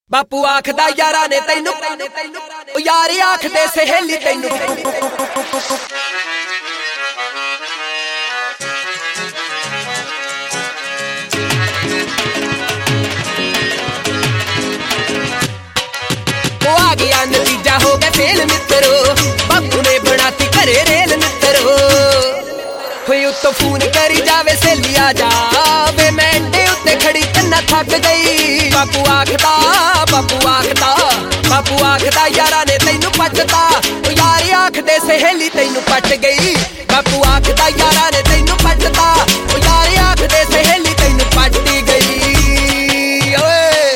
ਬਾਪੂ ਆਖਦਾ ਯਾਰਾਂ ਨੇ ਤੈਨੂੰ ਓ ਯਾਰ ਆਖਦੇ ਸਹੇਲੀ ਤੈਨੂੰ ਉਹ ਆ ਗਿਆ ਨਤੀਜਾ ਹੋ ਗਿਆ ਫੇਲ ਮਿੱਤਰੋ ਬਾਪੂ ਨੇ ਬਣਾਤੀ ਘਰੇ ਰੇਲ ਮਿੱਤਰੋ ਹੋਈ ਉੱਤੋਂ ਫੋਨ ਕਰੀ ਜਾਵੇ ਸਹੇਲੀ ਆ ਜਾਵੇ ਮੈਂ ਅੰਡੇ ਉੱਤੇ ਖੜੀ ਕੰਨਾ ਥੱਕ ਗਈ ਬਾਪੂ ਆਖਦਾ ਯਾਰਾਂ ਨੇ ਤੈਨੂੰ ਪੱਟਤਾ ਓ ਯਾਰ ਆਖਦੇ ਸਹੇਲੀ ਤੈਨੂੰ ਪੱਟ ਗਈ ਬਾਪੂ ਆਖਦਾ ਯਾਰਾਂ ਨੇ ਤੈਨੂੰ ਪੱਟਤਾ ਓ ਯਾਰ ਆਖਦੇ ਸਹੇਲੀ ਤੈਨੂੰ ਪੱਟੀ ਗਈ ਓਏ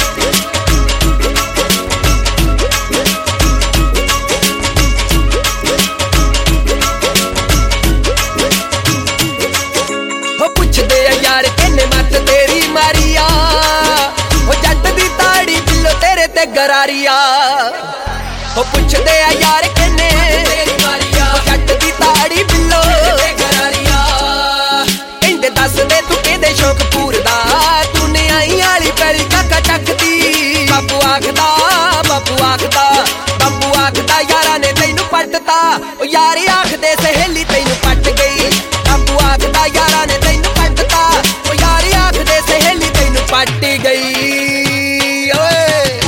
ਹੋ ਪੁੱਛਦੇ ਆ ਯਾਰ ਕਿੰਨੇ ਮੱਤ ਤੇਰੀ ਮਾਰੀ ਆ ਹੋ ਜੱਟ ਦੀ ਤਾੜੀ ਬਿੱਲੋ ਤੇਰੇ ਤੇ ਗਰਾਰੀਆ ਹੋ ਪੁੱਛਦੇ ਆ ਯਾਰ ਕਿੰਨੇ ਤੇਰੀ ਮਾਰੀ ਆ ਜੱਟ ਦੀ ਤਾੜੀ ਬਿੱਲੋ ਤੇ ਗਰਾਰੀਆ ਕਹਿੰਦੇ ਦੱਸ ਦੇ ਤੂੰ ਕਿਹਦੇ ਸ਼ੌਕ ਪੂਰਦਾ ਤੂੰ ਨਿਆਈ ਵਾਲੀ ਪੈਲੀ ਕਾਕਾ ਚੱਕਦੀ ਬਾਪੂ ਆਖਦਾ ਯਾਰਾਂ ਨੇ ਤੈਨੂੰ ਪੱਟਤਾ ਓ ਯਾਰ ਆਖਦੇ ਸਹੇਲੀ ਤੈਨੂੰ ਪੱਟ ਗਈ ਬਾਪੂ ਆਖਦਾ ਯਾਰਾਂ ਨੇ ਤੈਨੂੰ ਪੱਟਤਾ ਓ ਯਾਰ ਆਖਦੇ ਸਹੇਲੀ ਤੈਨੂੰ ਪੱਟ ਗਈ ਓਏ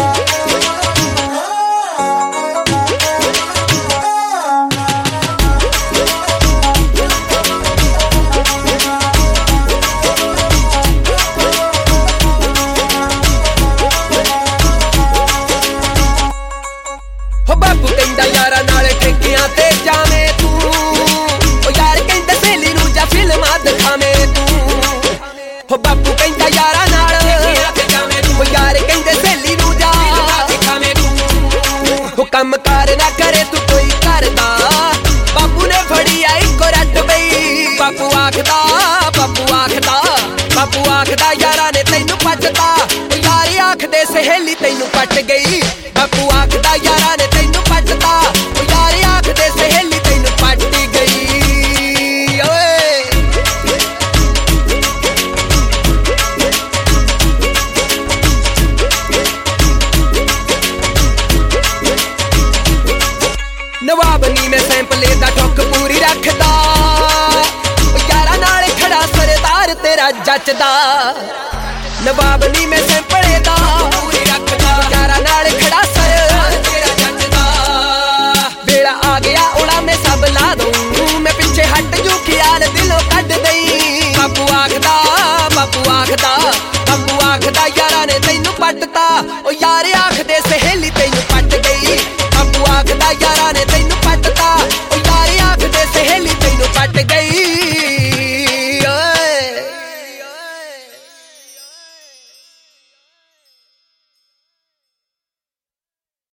ਬਾਪੂ ਕਹਿੰਦਾ ਯਾਰਾਂ ਨਾਲ ਠੇਕਿਆਂ ਤੇ ਜਾਵੇਂ ਤੂੰ ਓ ਯਾਰ ਕਹਿੰਦਾ ਸਹੇਲੀ ਨੂੰ ਜਾ ਫਿਲਮਾਂ ਦਿਖਾਵੇਂ ਤੂੰ ਹੋ ਬਾਪੂ ਕਹਿੰਦਾ ਯਾਰਾਂ ਨਾਲ ਠੇਕਿਆਂ ਤੇ ਜਾਵੇਂ ਤੂੰ ਓ ਯਾਰ ਕਹਿੰਦੇ ਸਹੇਲੀ ਨੂੰ ਜਾ ਫਿਲਮਾਂ ਦਿਖਾਵੇਂ ਤੂੰ ਹੋ ਕੰਮ ਕਾਰ ਨਾ ਕਰੇ ਤੂੰ ਕੋਈ ਕਰਦਾ ਬਾਪੂ ਨੇ ਫੜੀ ਆ ਇੱਕੋ ਰੱਟ ਬਈ ਬਾਪੂ ਆਖਦਾ ਯਾਰਾਂ ਨੇ ਤੈਨੂੰ ਪੱਟਤਾ ਓ ਯਾਰ ਆਖਦੇ ਸਹੇਲੀ ਤੈਨੂੰ ਪੱਟ ਗਈ ਬਾਪੂ ਆਖਦਾ ਯਾਰਾਂ ਨੇ ਤੈਨੂੰ ਪੱਟਤਾ ਓ ਯਾਰ ਆਖਦੇ ਸਹੇਲੀ ਤੈਨੂੰ ਪੱਟ ਗਈ ਓਏ ਨਵਾਬ ਨੀ ਮੈਂ ਸੈਂਪਲੇ ਦਾ ਠੁੱਕ ਪੂਰੀ ਰੱਖਦਾ ਓ ਯਾਰਾਂ ਨਾਲ ਖੜਾ ਸਰਦਾਰ ਤੇਰਾ ਜੱਚਦਾ ਨਵਾਬ ਨੀ ਮੈਂ ਸੈਂਪਲੇ ਦਾ ਪੂਰੀ ਰੱਖਦਾ ਯਾਰਾਂ ਨਾਲ ਖੜਾ ਸਰਦਾਰ ਤੇਰਾ ਜੱਚਦਾ ਵੇਲਾ ਆ ਗਿਆ ਉੜਾ ਮੈਂ ਸਭ ਲਾ ਦੂੰ ਮੈਂ ਪਿੱਛੇ ਹਟ ਜੂ ਖਿਆਲ ਦਿਲੋਂ ਕੱਢ ਦਈ ਬਾਪੂ ਆਖਦਾ ਯਾਰਾਂ ਨੇ ਤੈਨੂੰ ਪੱਟਤਾ ਓ ਯਾਰ